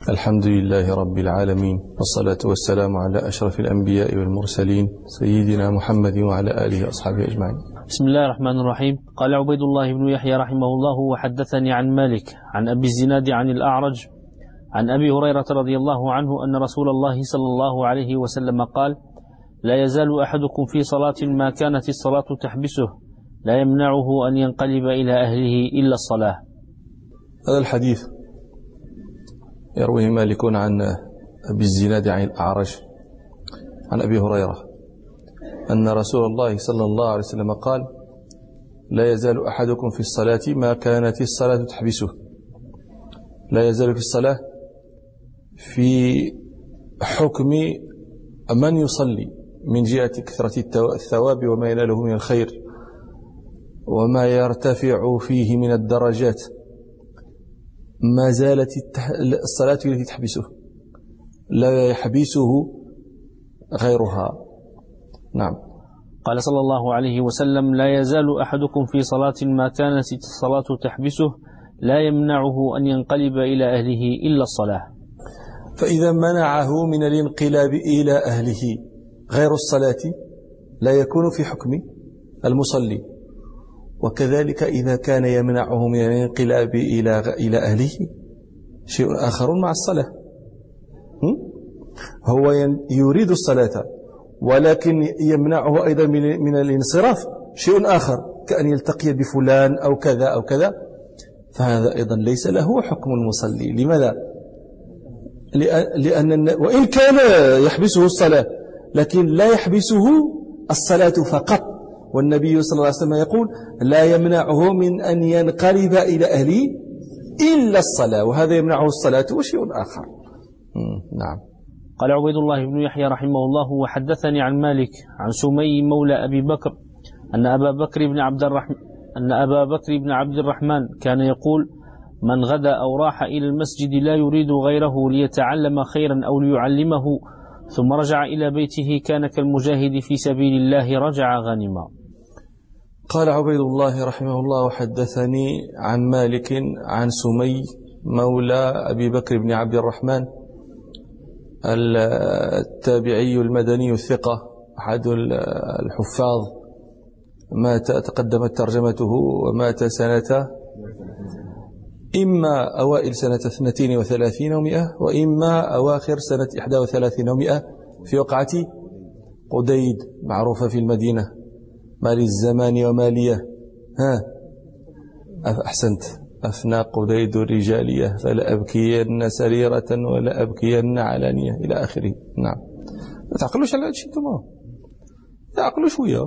الحمد لله رب العالمين، والصلاة والسلام على أشرف الأنبياء والمرسلين سيدنا محمد وعلى آله وأصحابه أجمعين. بسم الله الرحمن الرحيم. قال عبيد الله بن يحيى رحمه الله: وحدثني عن مالك عن أبي الزناد عن الأعرج عن أبي هريرة رضي الله عنه أن رسول الله صلى الله عليه وسلم قال: لا يزال أحدكم في صلاة ما كانت الصلاة تحبسه لا يمنعه أن ينقلب إلى أهله إلا الصلاة. هذا الحديث يرويه مالك عن أبي الزناد عن الأعرج عن أبي هريرة أن رسول الله صلى الله عليه وسلم قال: لا يزال أحدكم في الصلاة ما كانت الصلاة تحبسه. لا يزال في الصلاة في حكم من يصلي من جهة كثرة الثواب وما يناله من الخير وما يرتفع فيه من الدرجات، ما زالت الصلاة التي تحبسه، لا يحبسه غيرها. نعم. قال صلى الله عليه وسلم: لا يزال أحدكم في صلاة ما كانت الصلاة تحبسه لا يمنعه أن ينقلب إلى أهله إلا الصلاة. فإذا منعه من الانقلاب إلى أهله غير الصلاة لا يكون في حكم المصلي، وكذلك إذا كان يمنعه من الانقلاب إلى أهله شيء آخر مع الصلاة. هو يريد الصلاة ولكن يمنعه أيضا من الانصراف شيء آخر، كأن يلتقي بفلان أو كذا أو كذا، فهذا أيضا ليس له حكم المصلي. لماذا؟ لأن وإن كان يحبسه الصلاة لكن لا يحبسه الصلاة فقط، والنبي صلى الله عليه وسلم يقول: لا يمنعه من أن ينقلب إلى أهله إلا الصلاة، وهذا يمنعه الصلاة وشيء آخر. نعم. قال عبيد الله بن يحيى رحمه الله: وحدثني عن مالك عن سمي مولى أبي بكر أن أبا بكر بن عبد الرحمن كان يقول: من غدا أو راح إلى المسجد لا يريد غيره ليتعلم خيرا أو ليعلمه ثم رجع إلى بيته كان كالمجاهد في سبيل الله رجع غانما. قال عبيد الله رحمه الله: وحدثني عن مالك عن سمي مولى أبي بكر بن عبد الرحمن التابعي المدني الثقة أحد الحفاظ، مات تقدمت ترجمته ومات سنة إما أوائل سنة 32 و100 وإما أواخر سنة 31 و100 في وقعة قديد معروفة في المدينة، مال الزمان ومالية. أحسنت. أفنى قديد الرجالية فلا أبكين سريرة ولا أبكين علانية إلى آخره. نعم. لا تعقلوش على هذا انتم، تعقلوا شوية.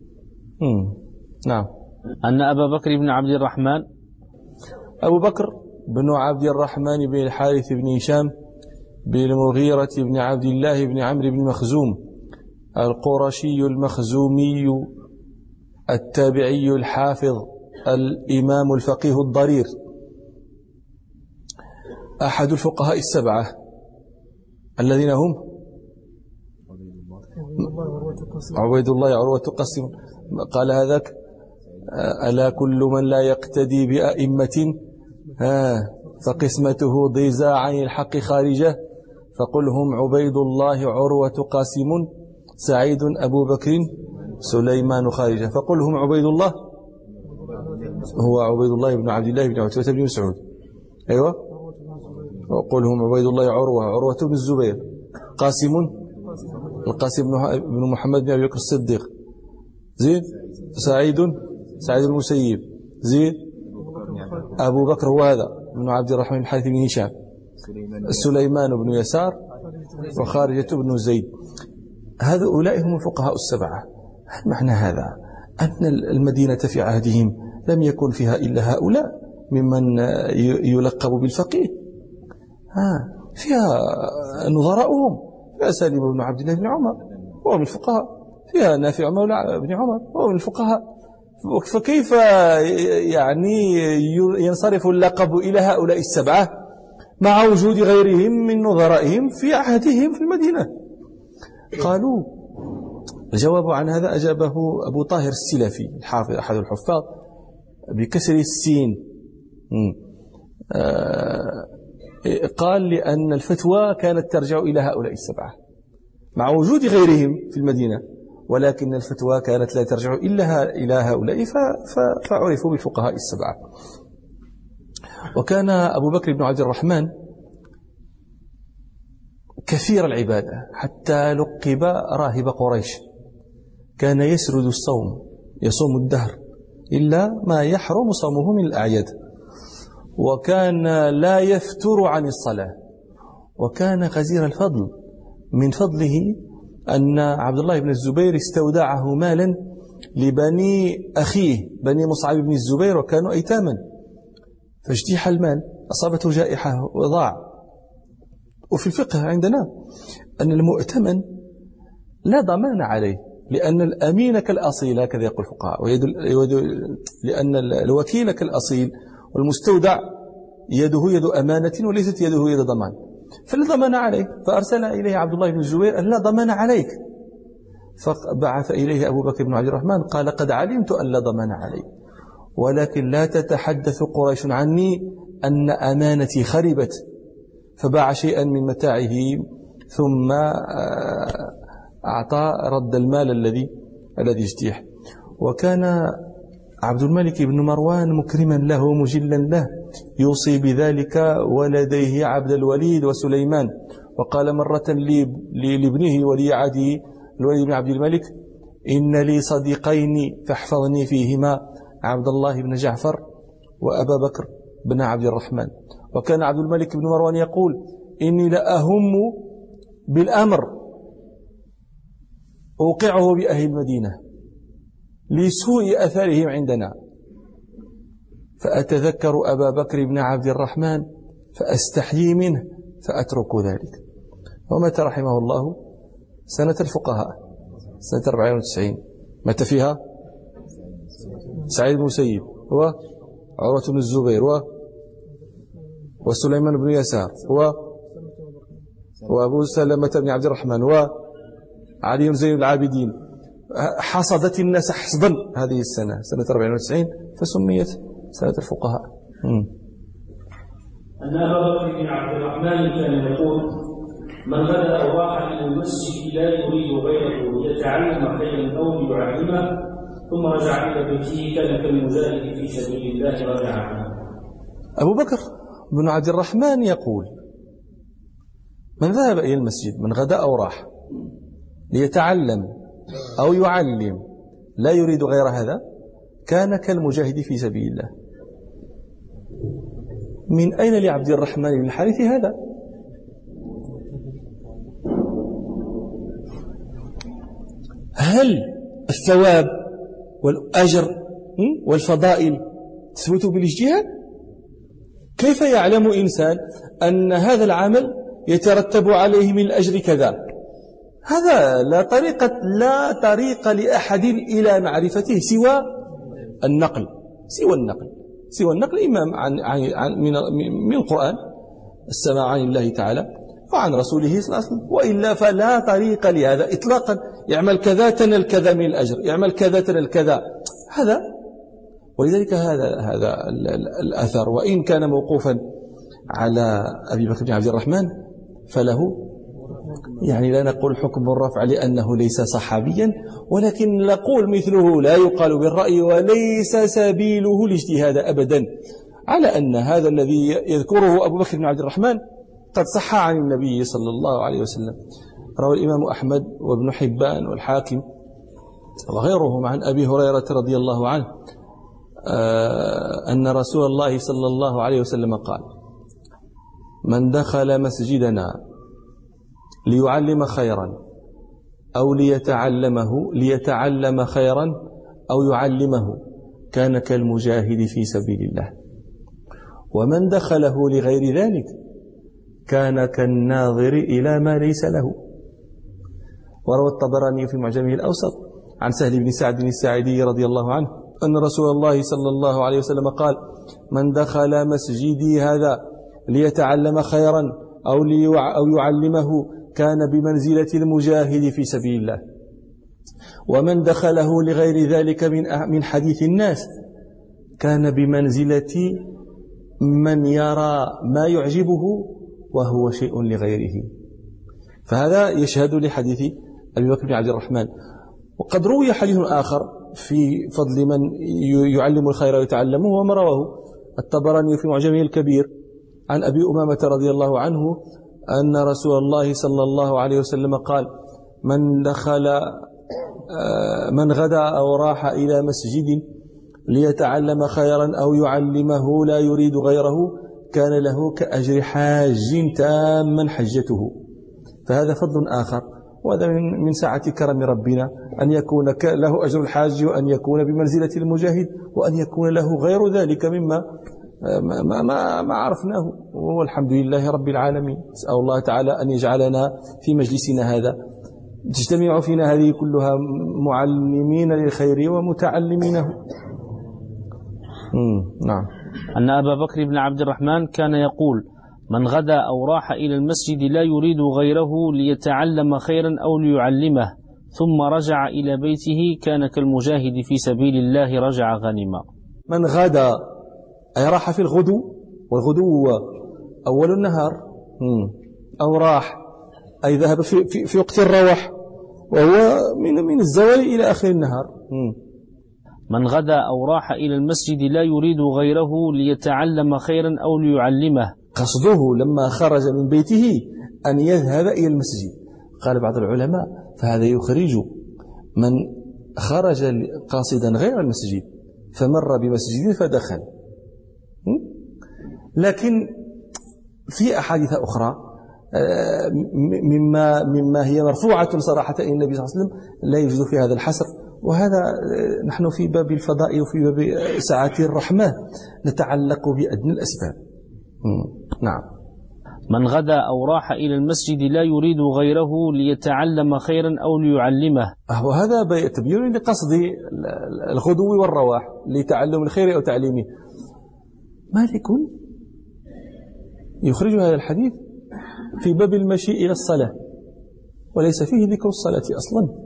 نعم. أن أبا بكر بن عبد الرحمن، أبو بكر بن عبد الرحمن بن الحارث بن هشام بن المغيرة بن عبد الله بن عمرو بن مخزوم القرشي المخزومي التابعي الحافظ الإمام الفقيه الضرير، أحد الفقهاء السبعة الذين هم عبيد الله عروة قاسم. قال هذاك: ألا كل من لا يقتدي بأئمة فقسمته ضيزى عن الحق خارجة، فقل هم عبيد الله عروة قاسم سعيد أبو بكر سليمان خارجة، فقل هم عبيد الله هو عبيد الله بن عبد الله بن عتبة بن مسعود. أيوة. وقل هم عبيد الله عروة بن الزبير، قاسم القاسم بن محمد بن أبي بكر الصديق، زين سعيد المسيب، زين أبو بكر هو هذا بن عبد الرحمن الحارث بن هشام، سليمان بن يسار، وخارجة بن زيد. هؤلاء هم الفقهاء السبعة. معنى هذا أن المدينة في عهدهم لم يكن فيها إلا هؤلاء ممن يلقب بالفقيه، فيها نظراؤهم، فيها سالم بن عبد الله بن عمر وهو من الفقهاء، فيها نافع مولى بن عمر وهو من الفقهاء، فكيف يعني ينصرف اللقب إلى هؤلاء السبعة مع وجود غيرهم من نظرائهم في عهدهم في المدينة؟ قالوا الجواب عن هذا أجابه أبو طاهر السلفي الحافظ أحد الحفاظ بكسر السين، قال لأن الفتوى كانت ترجع إلى هؤلاء السبعة مع وجود غيرهم في المدينة، ولكن الفتوى كانت لا ترجع إلا إلى هؤلاء فعرفوا بالفقهاء السبعة. وكان أبو بكر بن عبد الرحمن كثير العبادة حتى لقب راهب قريش، كان يسرد الصوم، يصوم الدهر إلا ما يحرم صومه من الأعياد، وكان لا يفتر عن الصلاة، وكان غزير الفضل. من فضله أن عبد الله بن الزبير استودعه مالا لبني أخيه بني مصعب بن الزبير، وكانوا أيتاما، فاجتيح المال، أصابته جائحة وضاع. وفي الفقه عندنا أن المؤتمن لا ضمان عليه، لأن الأمين كالأصيل، هكذا يقول الفقهاء، لأن الوكيل كالأصيل، والمستودع يده يد أمانة وليست يده يد ضمان، فلا ضمان عليه. فأرسل إليه عبد الله بن الزبير أن لا ضمان عليك، فبعث إليه أبو بكر بن عبد الرحمن قال: قد علمت أن لا ضمان علي، ولكن لا تتحدث قريش عني أن أمانتي خربت. فباع شيئا من متاعه ثم أعطى رد المال الذي اجتيح. وكان عبد الملك بن مروان مكرما له مجلا له، يوصي بذلك ولديه عبد الوليد وسليمان. وقال مرة لابنه ولي عهده الوليد بن عبد الملك: إن لي صديقين فاحفظني فيهما، عبد الله بن جعفر وأبا بكر بن عبد الرحمن. وكان عبد الملك بن مروان يقول: إني لأهم بالأمر أوقعه بأهل المدينة لسوء أثرهم عندنا، فأتذكر أبا بكر بن عبد الرحمن فأستحيي منه فأترك ذلك. ومات رحمه الله سنة الفقهاء، سنة 94. مات فيها سعيد بن المسيب وعروة بن الزبير وسليمان بن يسار وأبو سلمة بن عبد الرحمن وعلي بن زين العابدين. حصدت الناس حصدا هذه السنة، سنة 94، فسميت سنة الفقهاء. أن أبا بكر بن عبد الرحمن كان يقول: من غدا أو راح إلى المسجد لا يريد غيره ليتعلم خيرا أو ليعلمه ثم رجع إلى بيته كان كالمجاهد في سبيل الله رجع عنه. أبو بكر بن عبد الرحمن يقول: من ذهب إلى المسجد، من غدا أو راح ليتعلم أو يعلم لا يريد غير هذا كان كالمجاهد في سبيل الله. من أين لعبد الرحمن بن الحارث هذا؟ هل الثواب والأجر والفضائل تثبت بالاجتهاد؟ كيف يعلم إنسان أن هذا العمل يترتب عليه من الأجر كذا؟ هذا لا طريق لأحد إلى معرفته سوى النقل، إما من القرآن، السماع عن الله تعالى وعن رسوله صلى الله عليه وسلم، وإلا فلا طريق لهذا إطلاقا. يعمل كذا تنال كذا من الأجر، يعمل كذا تنال كذا، هذا. ولذلك هذا الأثر وإن كان موقوفا على أبي بكر بن عبد الرحمن فله، يعني لا نقول حكم الرفع لأنه ليس صحابيا، ولكن نقول مثله لا يقال بالرأي وليس سبيله الاجتهاد أبدا، على أن هذا الذي يذكره أبو بكر بن عبد الرحمن قد صح عن النبي صلى الله عليه وسلم. روى الإمام أحمد وابن حبان والحاكم وغيرهم عن أبي هريرة رضي الله عنه أن رسول الله صلى الله عليه وسلم قال: من دخل مسجدنا ليعلم خيرا أو ليتعلم خيرا أو يعلمه كان كالمجاهد في سبيل الله، ومن دخله لغير ذلك كان كالناظر إلى ما ليس له. وروى الطبراني في معجمه الأوسط عن سهل بن سعد الساعدي رضي الله عنه أن رسول الله صلى الله عليه وسلم قال: من دخل مسجدي هذا ليتعلم خيرا أو يعلمه كان بمنزلة المجاهد في سبيل الله، ومن دخله لغير ذلك من حديث الناس كان بمنزلة من يرى ما يعجبه وهو شيء لغيره. فهذا يشهد لحديث أبي بكر بن عبد الرحمن. وقد روي حديث آخر في فضل من يعلم الخير ويتعلمه، وما رواه الطبراني في معجمه الكبير عن أبي أمامة رضي الله عنه أن رسول الله صلى الله عليه وسلم قال: من غدا أو راح إلى مسجد ليتعلم خيرا أو يعلمه لا يريد غيره كان له كأجر حاج تاما حجته. فهذا فضل آخر، وهذا من سعة كرم ربنا أن يكون له أجر الحاج، وأن يكون بمنزلة المجاهد، وأن يكون له غير ذلك مما ما عرفناه. والحمد لله رب العالمين. أسأل الله تعالى أن يجعلنا في مجلسنا هذا تجتمع فينا هذه كلها معلمين للخير ومتعلمينه. نعم. أن أبا بكر بن عبد الرحمن كان يقول: من غدا أو راح إلى المسجد لا يريد غيره ليتعلم خيرا أو ليعلمه ثم رجع إلى بيته كان كالمجاهد في سبيل الله رجع غنما. من غدا أي راح في الغدو، والغدو أول النهار، أو راح أي ذهب في وقت الروح، وهو من الزوال إلى آخر النهار. من غدا أو راح إلى المسجد لا يريد غيره ليتعلم خيرا أو ليعلمه. قصده لما خرج من بيته أن يذهب إلى المسجد. قال بعض العلماء: فهذا يخرج من خرج قاصدا غير المسجد فمر بمسجد فدخل. لكن في أحاديث أخرى مما هي مرفوعة صراحة إلى النبي صلى الله عليه وسلم لا يوجد في هذا الحصر. وهذا نحن في باب الفضاء وفي باب سعة الرحمة نتعلق بأدنى الأسباب. نعم. من غدا أو راح إلى المسجد لا يريد غيره ليتعلم خيرا أو ليعلمه. وهذا تبين لقصد الغدو والرواح لتعلم الخير أو تعليمه. مالك يخرج هذا الحديث في باب المشي إلى الصلاة، وليس فيه ذكر الصلاة أصلا،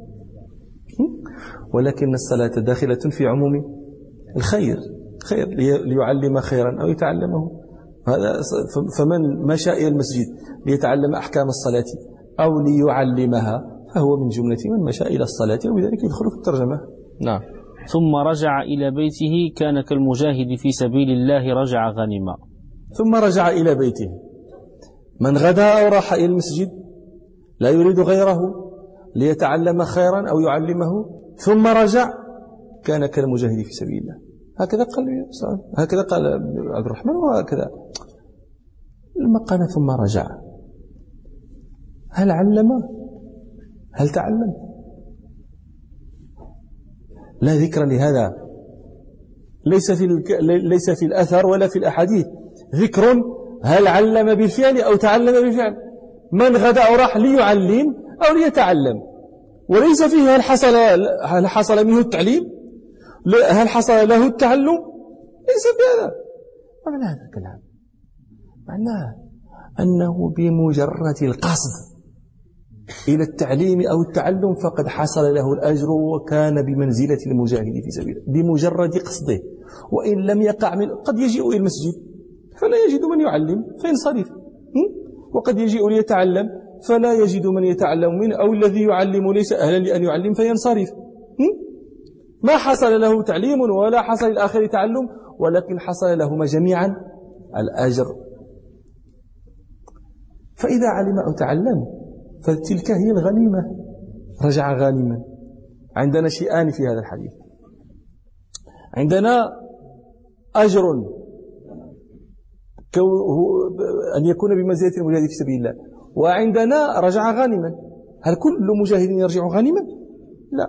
ولكن الصلاة داخلة في عموم الخير، ليعلم خيرا أو يتعلمه. هذا فمن مشى إلى المسجد ليتعلم أحكام الصلاة أو ليعلمها فهو من جملة من مشى إلى الصلاة، وبذلك يدخل في الترجمة. نعم. ثم رجع إلى بيته كان كالمجاهد في سبيل الله رجع غنما. ثم رجع إلى بيته. من غدا أو راح إلى المسجد لا يريد غيره ليتعلم خيرا أو يعلمه ثم رجع كان كالمجاهد في سبيل الله. هكذا قال عبد الرحمن. وهكذا لما قال ثم رجع، هل علم؟ هل تعلم؟ لا ذكر لهذا، ليس في الأثر ولا في الأحاديث ذكر هل علم بالفعل أو تعلم بالفعل. من غدا أو راح ليعلم أو ليتعلم، وليس فيه هل حصل منه التعليم، هل حصل له التعلم، ليس بهذا. ما معنى هذا الكلام؟ معناه أنه بمجرد القصد إلى التعليم أو التعلم فقد حصل له الأجر وكان بمنزلة المجاهد في سبيله بمجرد قصده. وإن لم يقع قد يجيء إلى المسجد فلا يجد من يعلم فينصرف، وقد يجيء ليتعلم فلا يجد من يتعلم منه، أو الذي يعلم ليس أهلا لأن يعلم فينصرف. ما حصل له تعليم ولا حصل للآخر تعلم، ولكن حصل لهما جميعا الأجر. فإذا علم أو تعلم فتلك هي الغنيمة، رجع غانما. عندنا شيئان في هذا الحديث: عندنا أجر أن يكون بمنزلة المجاهد في سبيل الله، وعندنا رجع غانما. هل كل مجاهد يرجع غانما؟ لا.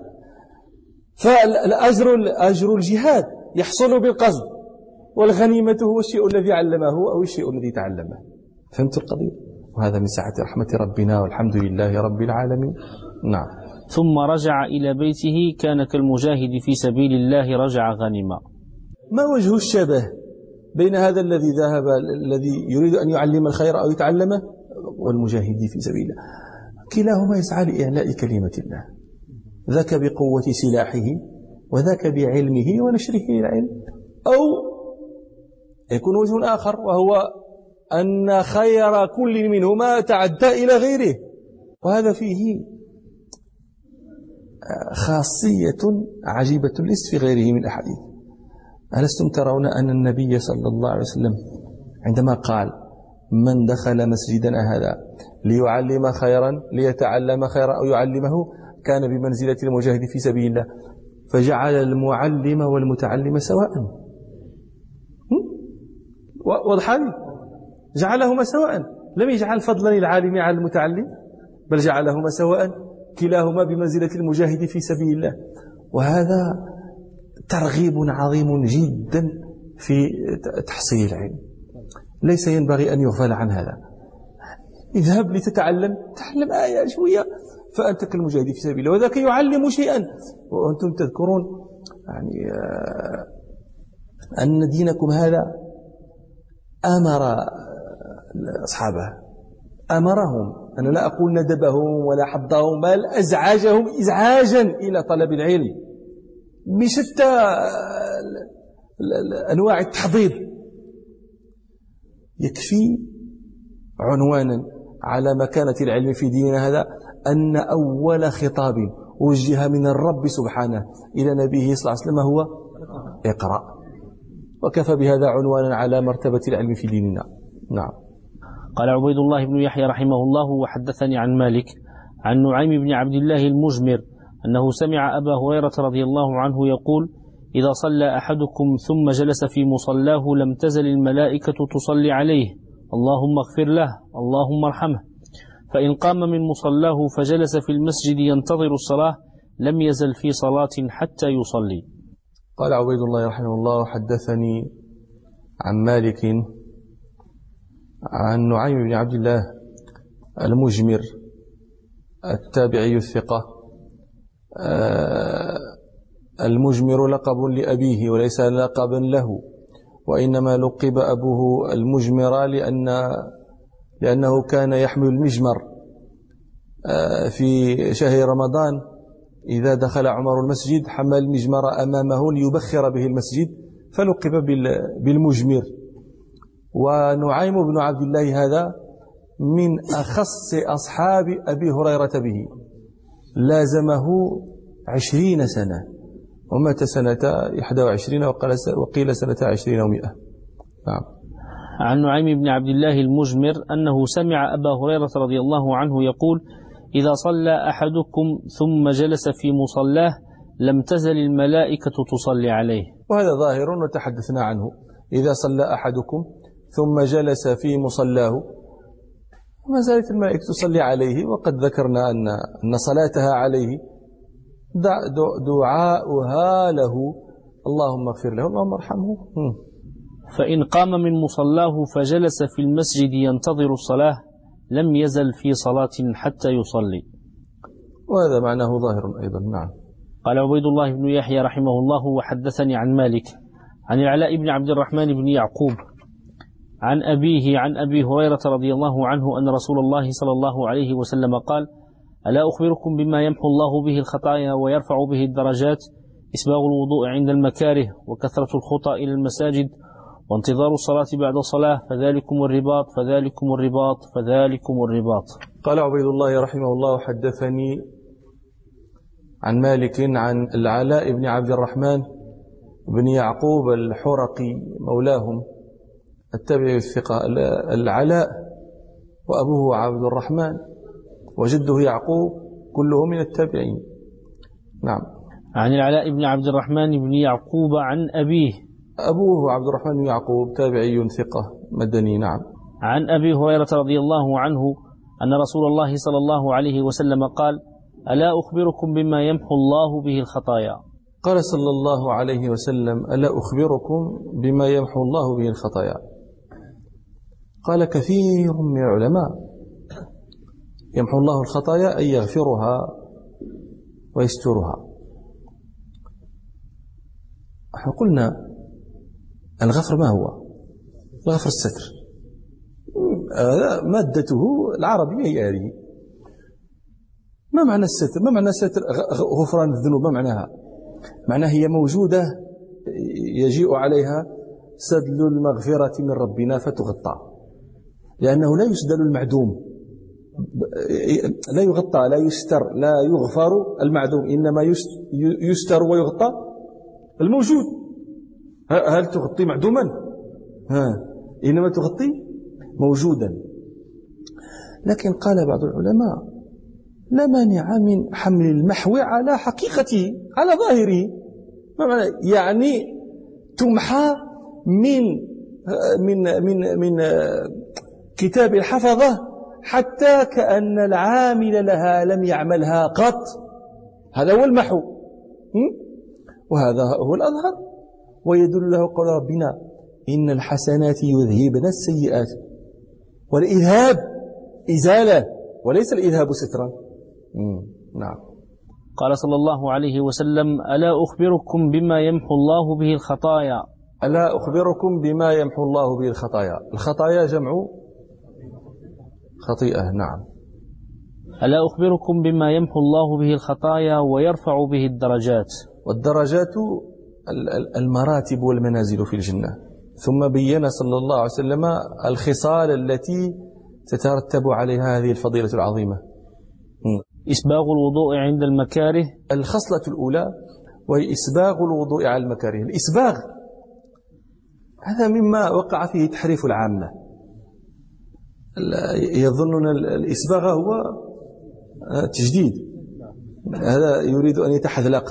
فالأجر الجهاد يحصل بالقصد، والغنيمة هو الشيء الذي علمه أو الشيء الذي تعلمه. فهمت القضية؟ وهذا من سعة رحمة ربنا، والحمد لله رب العالمين. نعم. ثم رجع إلى بيته كان كالمجاهد في سبيل الله رجع غنما. ما وجه الشبه بين هذا الذي يريد أن يعلم الخير أو يتعلمه والمجاهد في سبيل الله؟ كلاهما يسعى لإعلاء كلمة الله، ذاك بقوة سلاحه وذاك بعلمه ونشره العلم، أو يكون وجه آخر، وهو أن خير كل منهما تعدى إلى غيره، وهذا فيه خاصية عجيبة ليست في غيره من الأحاديث. ألستم ترون أن النبي صلى الله عليه وسلم عندما قال من دخل مسجدنا هذا ليعلم خيرا ليتعلم خيرا أو يعلمه كان بمنزلة المجاهد في سبيل الله، فجعل المعلم والمتعلم سواء. واضح هذه؟ جعلهما سواء، لم يجعل فضلا العالم على المتعلم، بل جعلهما سواء، كلاهما بمنزلة المجاهد في سبيل الله. وهذا ترغيب عظيم جدا في تحصيل العلم، ليس ينبغي أن يغفل عن هذا. اذهب لتتعلم، تعلم آية شوية فأنت كالمجاهد في سبيل الله، وذاك يعلم شيئا. وأنتم تذكرون يعني أن دينكم هذا أمر أصحابه، أمرهم، أنا لا أقول ندبهم ولا حضهم، بل أزعجهم إزعاجا إلى طلب العلم بشتى أنواع التحضير. يكفي عنوانا على مكانة العلم في ديننا هذا أن أول خطاب وجه من الرب سبحانه إلى نبيه صلى الله عليه وسلم هو اقرأ، وكفى بهذا عنوانا على مرتبة العلم في ديننا. نعم. قال عبيد الله بن يحيى رحمه الله وحدثني عن مالك عن نعيم بن عبد الله المجمر أنه سمع أبا هريرة رضي الله عنه يقول إذا صلى أحدكم ثم جلس في مصلاه لم تزل الملائكة تصلي عليه اللهم اغفر له اللهم ارحمه، فإن قام من مصلاه فجلس في المسجد ينتظر الصلاة لم يزل في صلاة حتى يصلي. قال عبيد الله رحمه الله حدثني عن مالك عن نعيم بن عبد الله المجمر التابعي الثقة. المجمر لقب لأبيه وليس لقبا له، وإنما لقب أبوه المجمر لأنه كان يحمل المجمر في شهر رمضان. إذا دخل عمر المسجد حمل المجمر أمامه ليبخر به المسجد، فلقب بالمجمر. ونعيم بن عبد الله هذا من أخص أصحاب أبي هريرة به، لازمه 20 سنة ومات سنة 21 وقيل سنة 20 و100. نعم. عن نعيم بن عبد الله المجمر أنه سمع أبا هريرة رضي الله عنه يقول إذا صلى أحدكم ثم جلس في مصلاه لم تزل الملائكة تصلي عليه. وهذا ظاهر وتحدثنا عنه. إذا صلى أحدكم ثم جلس في مصلاه ما زالت الملائكة تصلي عليه، وقد ذكرنا أن صلاتها عليه دعاؤها له اللهم اغفر له اللهم ارحمه. فإن قام من مصلاه فجلس في المسجد ينتظر الصلاة لم يزل في صلاة حتى يصلي. وهذا معناه ظاهر أيضا. نعم. قال عبيد الله بن يحيى رحمه الله وحدثني عن مالك عن العلاء بن عبد الرحمن بن يعقوب عن أبيه عن أبي هريرة رضي الله عنه أن رسول الله صلى الله عليه وسلم قال ألا أخبركم بما يمحو الله به الخطايا ويرفع به الدرجات إسباغ الوضوء عند المكاره وكثرة الخطى إلى المساجد وانتظار الصلاة بعد الصلاة فذلكم الرباط فذلكم الرباط فذلكم الرباط. قال عبيد الله رحمه الله حدثني عن مالك عن العلاء بن عبد الرحمن بن يعقوب الحرقي مولاهم التابعي الثقة. العلاء وأبوه عبد الرحمن وجده يعقوب كلهم من التابعين. نعم. عن العلاء بن عبد الرحمن بن يعقوب عن أبيه أبوه عبد الرحمن بن يعقوب تابعي ثقة مدني. نعم. عن أبي هريرة رضي الله عنه أن رسول الله صلى الله عليه وسلم قال ألا أخبركم بما يمحو الله به الخطايا. قال صلى الله عليه وسلم ألا أخبركم بما يمحو الله به الخطايا. قال كثير من العلماء يمحو الله الخطايا أي يغفرها ويسترها. احنا قلنا الغفر ما هو؟ الغفر الستر، مادته العربية هي هذه. ما معنى الستر؟ ما معنى ستر غفران الذنوب؟ ما معناها؟ معناها هي موجودة يجيء عليها سدل المغفرة من ربنا فتغطى، لأنه لا يسدل المعدوم، لا يغطى، لا يستر، لا يغفر المعدوم، إنما يستر ويغطى الموجود. هل تغطي معدوما؟ إنما تغطي موجودا. لكن قال بعض العلماء لا مانع من حمل المحو على حقيقته، على ظاهره. يعني تمحى من كتاب الحفظة حتى كأن العامل لها لم يعملها قط. هذا هو المحو، وهذا هو الأظهر. ويدل له قول ربنا إن الحسنات يذهبن السيئات، والإذهاب إزالة وليس الإذهاب سترا. نعم. قال صلى الله عليه وسلم ألا أخبركم بما يمحو الله به الخطايا؟ ألا أخبركم بما يمحو الله به الخطايا. الخطايا جمع خطيئة. نعم. ألا أخبركم بما يمحو الله به الخطايا ويرفع به الدرجات؟ والدرجات المراتب والمنازل في الجنة. ثم بين صلى الله عليه وسلم الخصال التي تترتب عليها هذه الفضيلة العظيمة. إسباغ الوضوء عند المكاره. الخصلة الأولى وهي إسباغ الوضوء على المكاره. الإسباغ هذا مما وقع فيه تحريف العامة، يظنون الإسباغ هو تجديد، هذا يريد أن يتحذلق.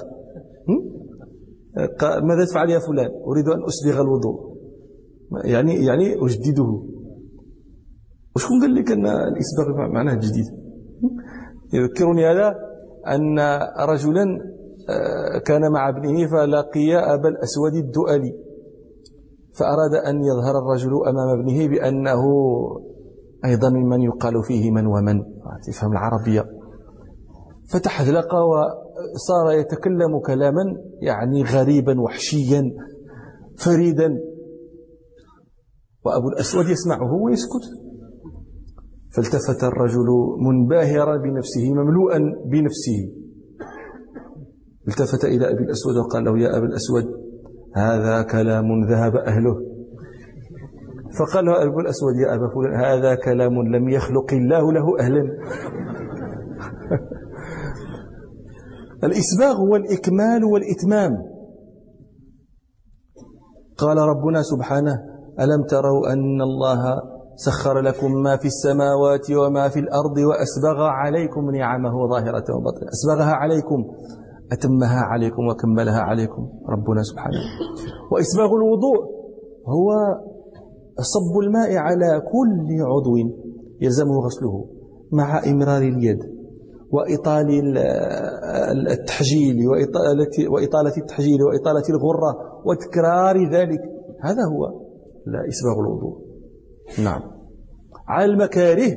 ماذا تفعل يا فلان؟ أريد أن أسبغ الوضوء، يعني أجدده. وشكون قال لك أن الإسباغ معناه جديد؟ يذكرني هذا أن رجلا كان مع ابنه فلقي أبا الأسود الدؤلي، فأراد أن يظهر الرجل أمام ابنه بأنه أيضا ممن يقال فيه من ومن، تفهم العربية، فتحذلق وصار يتكلم كلاما يعني غريبا وحشيا فريدا، وأبو الأسود يسمعه ويسكت. فالتفت الرجل منبهرا بنفسه مملوءا بنفسه، التفت إلى أبي الأسود وقال له يا أبا الأسود هذا كلام ذهب أهله. فقال له أبو الأسود يا أبا فلان هذا كلام لم يخلق الله له أهلا. الإسباغ هو الإكمال والإتمام. قال ربنا سبحانه ألم تروا أن الله سخر لكم ما في السماوات وما في الأرض وأسبغ عليكم نعمه ظاهرة وباطنة. أسبغها عليكم، أتمها عليكم وكملها عليكم ربنا سبحانه. وإسباغ الوضوء هو صب الماء على كل عضو يلزمه غسله مع إمرار اليد وإطالة التحجيل وإطالة التحجيل وإطالة الغرة وتكرار ذلك. هذا هو إسباغ الوضوء. نعم. على المكاره،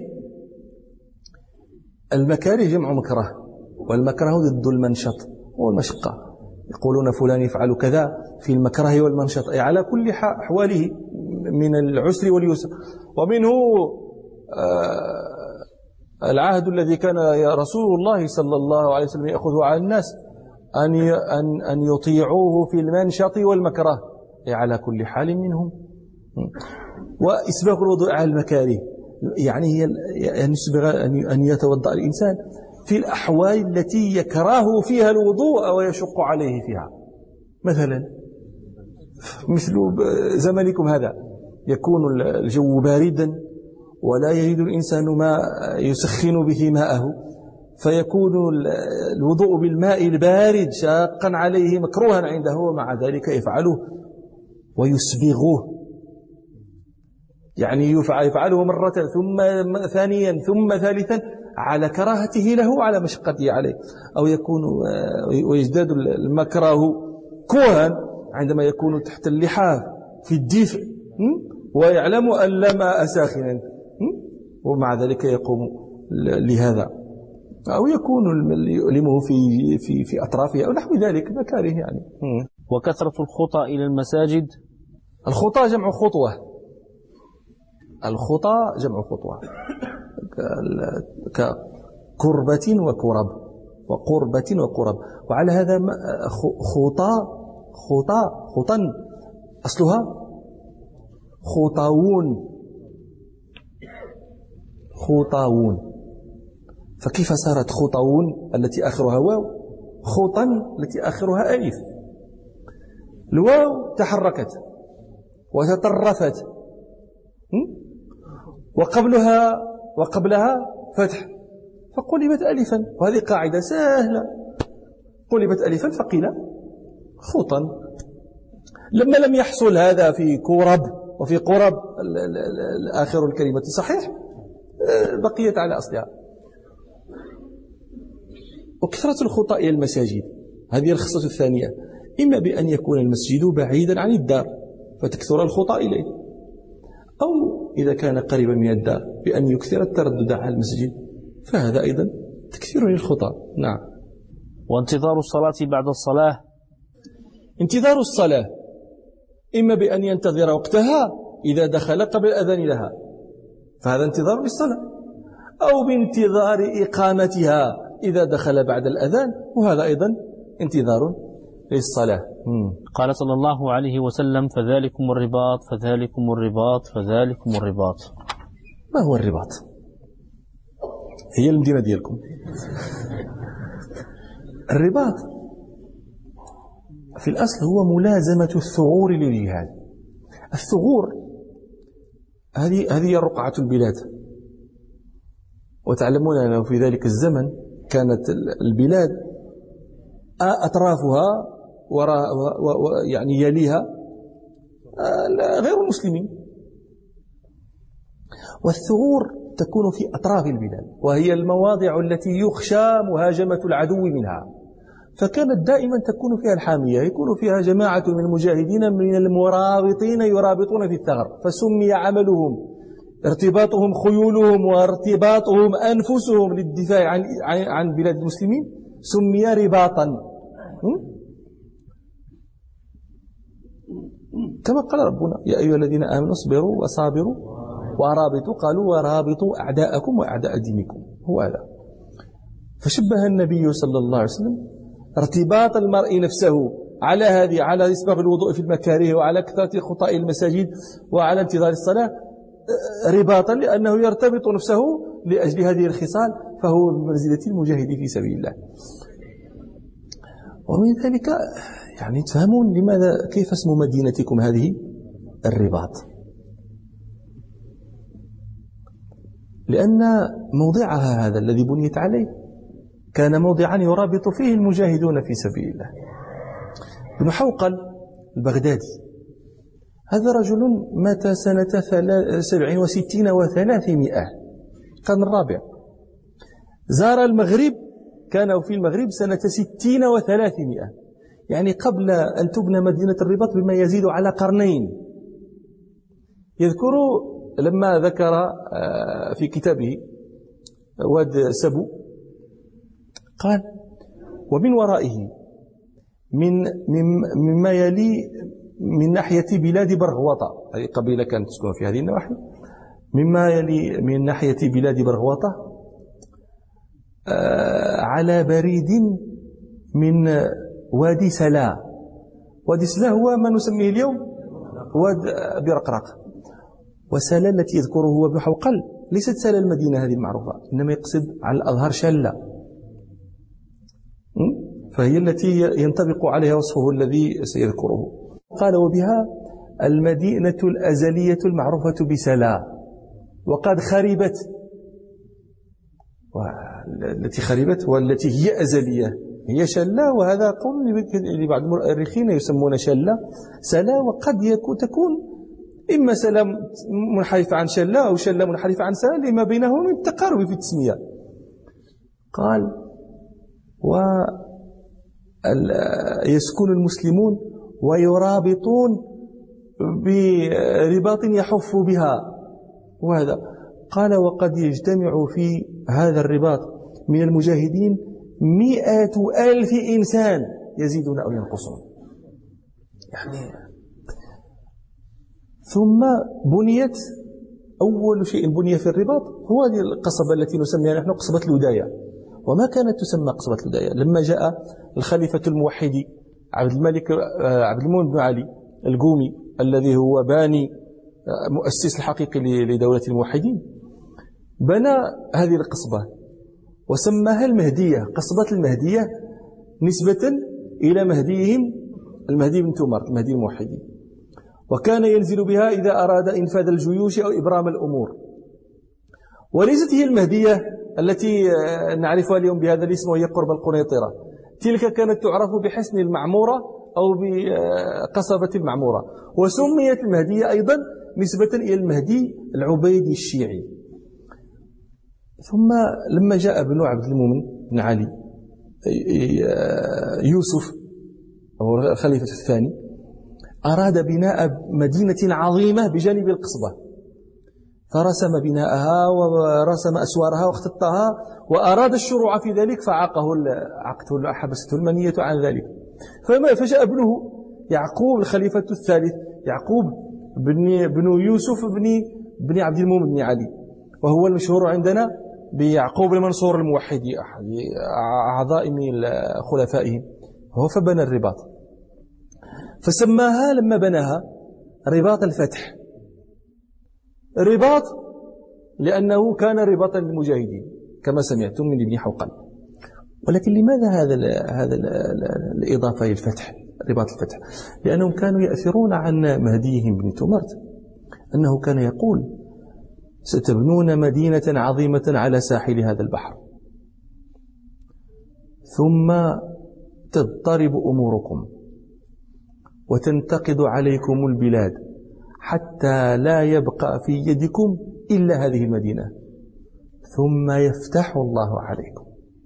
المكاره جمع مكره، والمكره ضد المنشط والمشقة. يقولون فلان يفعل كذا في المكره والمنشط، أي على كل أحواله من العسر واليسر. ومنه العهد الذي كان رسول الله صلى الله عليه وسلم يأخذه على الناس أن يطيعوه في المنشط والمكره، أي على كل حال منهم. وإسباغ الوضوء على المكاره يعني هي أن يتوضأ الإنسان في الأحوال التي يكره فيها الوضوء ويشق عليه فيها. مثلا مثل زمنكم هذا يكون الجو باردا ولا يجد الإنسان ما يسخن به ماءه، فيكون الوضوء بالماء البارد شاقا عليه مكروها عنده، ومع ذلك يفعله ويسبغه، يعني يفعله مرة ثم ثانيا ثم ثالثا على كراهته له على مشقته عليه. أو يكون ويزداد المكره كوها عندما يكون تحت اللحاف في الدفء ويعلم أن لا ماء ساخنا، ومع ذلك يقوم لهذا. أو يكون يؤلمه في أطرافه أو نحو ذلك مكاره يعني. وكثرة الخطى إلى المساجد. الخطى جمع خطوة، الخطى جمع خطوة كقربة وكرب وقربة وقرب. وعلى هذا خطى أصلها خطاوون. فكيف صارت خطاوون التي آخرها واو خطا التي آخرها ألف؟ الواو تحركت وتطرفت وقبلها فتح فقلبت ألفا، وهذه قاعدة سهلة، قلبت ألفا فقيل خطا. لما لم يحصل هذا في كورب وفي قرب آخر الكلمة صحيح بقيت على أصلها. وكثرة الخطى إلى المساجد هذه الخصلة الثانية، إما بأن يكون المسجد بعيدا عن الدار فتكثر الخطى إليه، أو إذا كان قريبا من الدار بأن يكثر التردد على المسجد، فهذا أيضا تكثير للخطى. نعم. وانتظار الصلاة بعد الصلاة، انتظار الصلاة إما بأن ينتظر وقتها إذا دخل قبل الأذان لها فهذا انتظار للصلاة، أو بانتظار إقامتها إذا دخل بعد الأذان وهذا أيضا انتظار للصلاة. قال صلى الله عليه وسلم فذلكم الرباط فذلكم الرباط فذلكم الرباط. ما هو الرباط؟ هي المدينة ديالكم. الرباط في الأصل هو ملازمة الثغور للجهاد. الثغور هذه رقعة البلاد، وتعلمون أنه في ذلك الزمن كانت البلاد أطرافها يعني يليها غير المسلمين، والثغور تكون في أطراف البلاد وهي المواضع التي يخشى مهاجمة العدو منها، فكانت دائما تكون فيها الحامية، يكون فيها جماعة من المجاهدين من المرابطين يرابطون في الثغر، فسمي عملهم ارتباطهم خيولهم وارتباطهم أنفسهم للدفاع عن بلاد المسلمين سمي رباطا، كما قال ربنا يا أيها الذين آمنوا اصبروا وصابروا ورابطوا، قالوا ورابطوا أعداءكم وأعداء دينكم. هو هذا. فشبه النبي صلى الله عليه وسلم ارتباط المرء نفسه على إسباغ الوضوء في المكاره وعلى كثرة خطاء المساجد وعلى انتظار الصلاة رباطا، لأنه يرتبط نفسه لأجل هذه الخصال، فهو بمنزلة المجاهد في سبيل الله. ومن ذلك يعني تفهمون لماذا كيف اسم مدينتكم هذه الرباط، لأن موضعها هذا الذي بنيت عليه كان موضعا يرابط فيه المجاهدون في سبيل الله. ابن حوقل البغدادي هذا رجل مات سنة 67 و300 القرن الرابع، زار المغرب، كان في المغرب سنة 60 و300، يعني قبل أن تبنى مدينة الرباط بما يزيد على قرنين. يذكر لما ذكر في كتابه واد سبو قال ومن ورائه مما يلي من ناحية بلاد برغوطة، هذه قبيلة كانت تسكن في هذه النواحي، مما يلي من ناحية بلاد برغوطة على بريد من وادي سلا. وادي سلا هو ما نسميه اليوم واد برقرق، وسلا التي يذكره هو ابن حوقل ليست سلا المدينة هذه المعروفة، إنما يقصد على الأظهر شلة، فهي التي ينطبق عليها وصفه الذي سيذكره. قال وبها المدينة الأزلية المعروفة بسلا، وقد خربت، والتي خربت والتي هي أزلية هي شلة، وهذا قول لبعض المؤرخين يسمون شلة سلا، وقد تكون إما سلا منحرفة عن شلة أو شلة منحرفة عن سلا لما بينهما من التقارب في التسمية. قال ويسكن المسلمون ويرابطون برباط يحف بها، وهذا قال وقد يجتمع في هذا الرباط من المجاهدين 100,000 إنسان يزيدون أو ينقصون يعني. ثم بنيت أول شيء بني في الرباط هو هذه القصبة التي نسميها نحن قصبة الوداية، وما كانت تسمى قصبة الوداية لما جاء الخليفة الموحد عبد المؤمن بن علي القومي الذي هو باني مؤسس الحقيقي لدولة الموحدين، بنى هذه القصبة وسماها المهدية، قصبة المهدية، نسبة إلى مهديهم المهدي بن تومارت المهدي الموحدين. وكان ينزل بها إذا أراد إنفاذ الجيوش أو إبرام الأمور. وليست هي المهدية التي نعرفها اليوم بهذا الاسم وهي قرب القنيطرة، تلك كانت تعرف بحصن المعمورة أو بقصبة المعمورة. وسميت المهدية أيضا نسبة إلى المهدي العبيدي الشيعي. ثم لما جاء ابن عبد المؤمن بن علي يوسف أو الخليفة الثاني أراد بناء مدينة عظيمة بجانب القصبة، فرسم بناءها ورسم أسوارها واختطها وأراد الشروع في ذلك، حبسته المنية عن ذلك. فجاء ابنه يعقوب الخليفة الثالث، يعقوب بن يوسف بن عبد المؤمن بن علي، وهو المشهور عندنا بيعقوب المنصور الموحدي، أحد أعضاء من خلفائهم، هو فبنى الرباط، فسماها لما بناها رباط الفتح. الرباط لأنه كان رباطا للمجاهدين كما سمعتم من ابن حوقل. ولكن لماذا هذا الإضافة للفتح، رباط الفتح؟ لأنهم كانوا يأثرون عن مهديهم بن تومارت أنه كان يقول: ستبنون مدينة عظيمة على ساحل هذا البحر، ثم تضطرب أموركم وتنتقض عليكم البلاد حتى لا يبقى في يدكم إلا هذه المدينة، ثم يفتح الله عليكم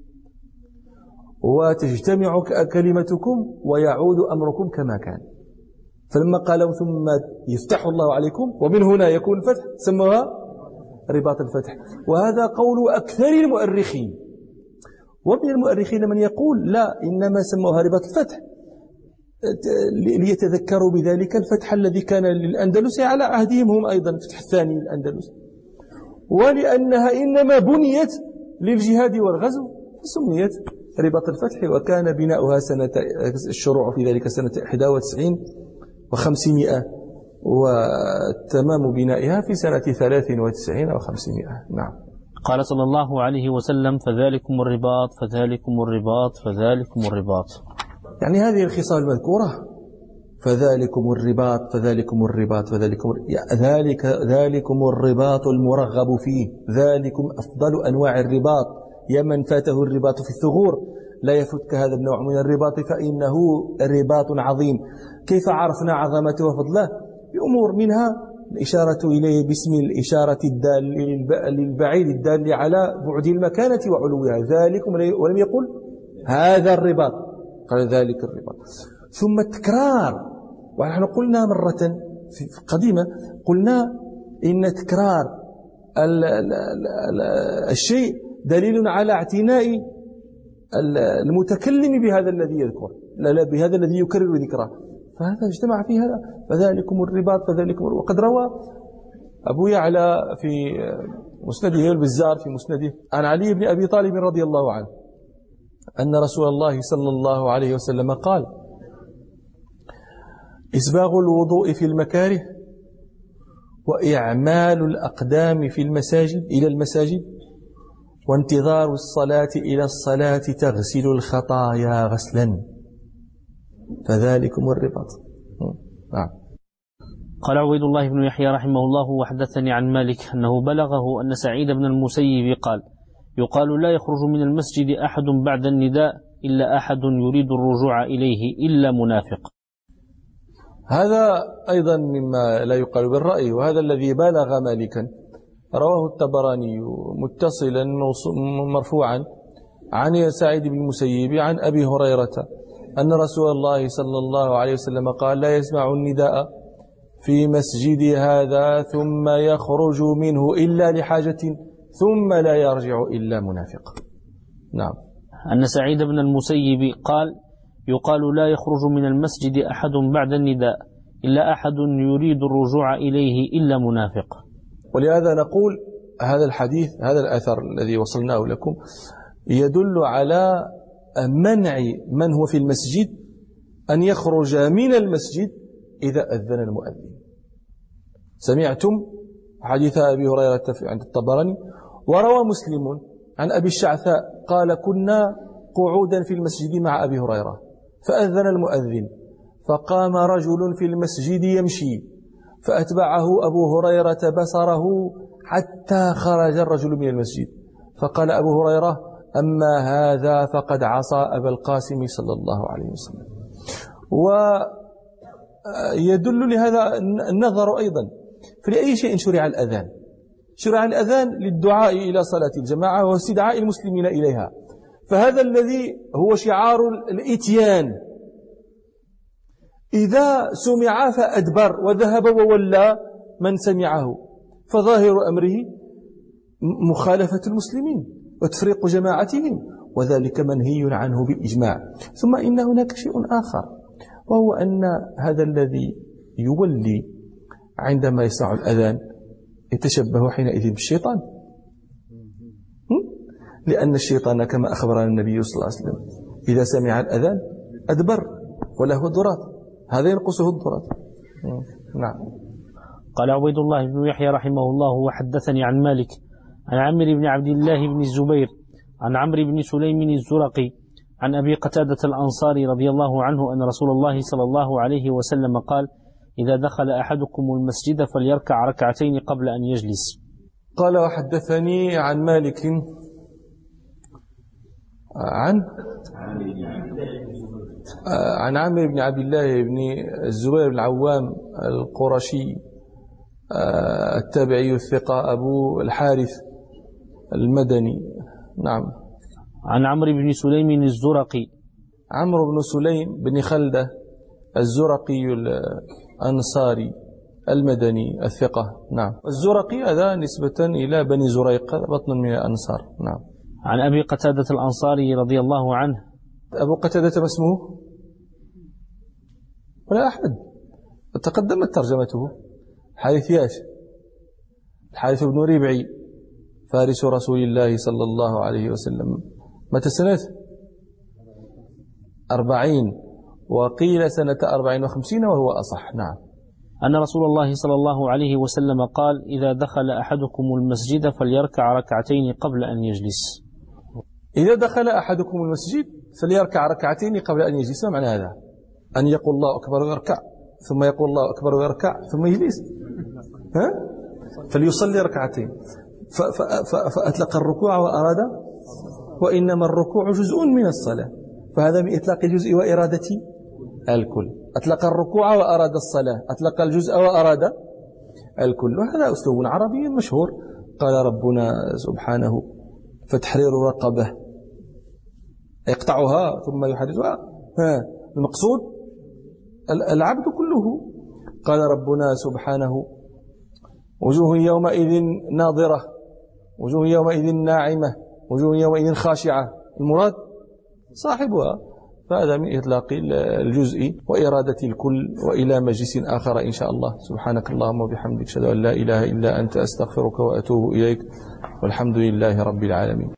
وتجتمع كلمتكم ويعود أمركم كما كان. فلما قالوا ثم يفتح الله عليكم ومن هنا يكون الفتح، سموها رباط الفتح. وهذا قول أكثر المؤرخين، ومن المؤرخين من يقول لا، إنما سموها رباط الفتح ليتذكروا بذلك الفتح الذي كان للأندلس على عهدهم هم أيضا، الفتح الثاني للأندلس، ولأنها إنما بنيت للجهاد والغزو سميت رباط الفتح. وكان بناؤها الشروع في ذلك سنة 91 و500، وتمام بنائها في سنة 93 و500. نعم. قال صلى الله عليه وسلم: فذلكم الرباط فذلكم الرباط فذلكم الرباط. يعني هذه الخصال المذكورة، فذلكم الرباط فذلكم الرباط فذلكم ذلكم الرباط المرغب فيه، ذلكم أفضل أنواع الرباط، يا من فاته الرباط في الثغور لا يفتك هذا النوع من الرباط فإنه رباط عظيم. كيف عرفنا عظمته وفضله؟ بأمور، منها الإشارة إليه باسم الإشارة الدال للبعيد الدال على بعد المكانة وعلوها، ذلكم، ولم يقل هذا الرباط، قال ذلك الرباط. ثم التكرار، ونحن قلنا مرة قديمة، قلنا إن تكرار الشيء دليل على اعتناء المتكلم بهذا الذي يذكر، لا بهذا الذي يكرر ذكره. فهذا اجتمع في هذا، فذلكم الرباط فذلكم. وقد روى أبو يعلى في مسنده البزار في مسنده عن علي بن أبي طالب رضي الله عنه أن رسول الله صلى الله عليه وسلم قال: إسباغ الوضوء في المكاره وإعمال الأقدام في المساجد إلى المساجد وانتظار الصلاة إلى الصلاة تغسل الخطايا غسلا، فذلكم الرباط. نعم. قال عبيد الله بن يحيى رحمه الله: وحدثني عن مالك أنه بلغه أن سعيد بن المسيب قال: يقال لا يخرج من المسجد أحد بعد النداء إلا أحد يريد الرجوع إليه إلا منافق. هذا أيضا مما لا يقال بالرأي، وهذا الذي بلغ مالكا رواه الطبراني متصلا مرفوعا عن سعيد بن المسيب عن أبي هريرة أن رسول الله صلى الله عليه وسلم قال: لا يسمع النداء في مسجد هذا ثم يخرج منه إلا لحاجة ثم لا يرجع إلا منافق. نعم. أن سعيد بن المسيب قال: يقال لا يخرج من المسجد أحد بعد النداء إلا أحد يريد الرجوع إليه إلا منافق. ولهذا نقول هذا الحديث، هذا الأثر الذي وصلناه لكم يدل على منع من هو في المسجد أن يخرج من المسجد إذا أذن المؤذن. سمعتم حديث أبي هريرة عند الطبراني. وروى مسلم عن أبي الشعثاء قال كنا قعودا في المسجد مع أبي هريرة فأذن المؤذن فقام رجل في المسجد يمشي فأتبعه أبو هريرة بصره حتى خرج الرجل من المسجد فقال أبو هريرة أما هذا فقد عصى أبا القاسم صلى الله عليه وسلم. ويدل لهذا النظر أيضا فلأي شيء شرع الأذان؟ شرع الأذان للدعاء إلى صلاة الجماعة واستدعاء المسلمين إليها، فهذا الذي هو شعار الإتيان إذا سمع فأدبر وذهب وولى من سمعه فظاهر أمره مخالفة المسلمين وتفريق جماعتهم، وذلك منهي عنه بالإجماع. ثم إن هناك شيء آخر، وهو أن هذا الذي يولي عندما يسمع الأذان يتشبه حينئذ بالشيطان، لأن الشيطان كما أخبرنا النبي صلى الله عليه وسلم إذا سمع الأذان أدبر وله ضرات، هذا ينقصه الضرات. نعم. قال عبيد الله بن يحيى رحمه الله وحدثني عن مالك عن عمرو بن عبد الله بن الزبير عن عمرو بن سليم الزرقي عن أبي قتادة الأنصاري رضي الله عنه أن رسول الله صلى الله عليه وسلم قال إذا دخل أحدكم المسجد فليركع ركعتين قبل أن يجلس. قال وحدثني عن مالك عن عمرو بن عبد الله بن الزبير بن العوام القرشي التابعي الثقة أبو الحارث المدني. نعم. عن عمرو بن سليم الزرقي. عمرو بن سليم بن خلدة الزرقي الأنصاري المدني الثقة. نعم. الزرقي هذا نسبة إلى بني زريق بطن من الأنصار. نعم. عن أبي قتادة الأنصاري رضي الله عنه. أبو قتادة ما اسمه؟ ولا أحد تقدمت ترجمته. حارث ياش؟ الحارث بن ربعي فارس رسول الله صلى الله عليه وسلم. متى سنة 40 وقيل سنة 54 وهو أصح. نعم. أن رسول الله صلى الله عليه وسلم قال إذا دخل أحدكم المسجد فليركع ركعتين قبل أن يجلس. إذا دخل أحدكم المسجد فليركع ركعتين قبل أن يجلس. ما معنى هذا؟ أن يقول الله أكبر ويركع ثم يقول الله أكبر ويركع ثم يجلس؟ فليصلي ركعتين فأطلق الركوع وأراد، وإنما الركوع جزء من الصلاة، فهذا من إطلاق الجزء وإرادة الكل. أطلق الركوع وأراد الصلاة، أطلق الجزء وأراد الكل، وهذا أسلوب عربي مشهور. قال ربنا سبحانه فتحرير رقبة يقطعها ثم يحدثها، المقصود العبد كله. قال ربنا سبحانه وجوه يومئذ ناظرة وجوه يومئذ ناعمة وجوه يومئذ خاشعة، المراد صاحبها. فهذا من إطلاق الجزء وإرادة الكل. وإلى مجلس آخر إن شاء الله. سبحانك اللهم وبحمدك أشهد أن لا إله إلا أنت أستغفرك وأتوب إليك، والحمد لله رب العالمين.